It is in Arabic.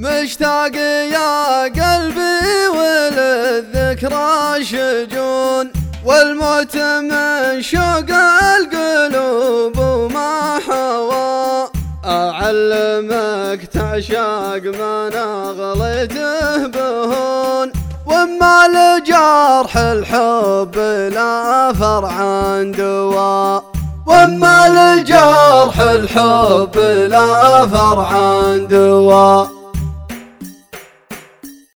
مشتاق يا قلبي وللذكرى شجون، والموت من شوق القلوب وما حوى. أعلمك تعشاق ما نغلته بهون، وما لجرح الحب لا فرع دواء. وما لجرح الحب لا فرع دواء.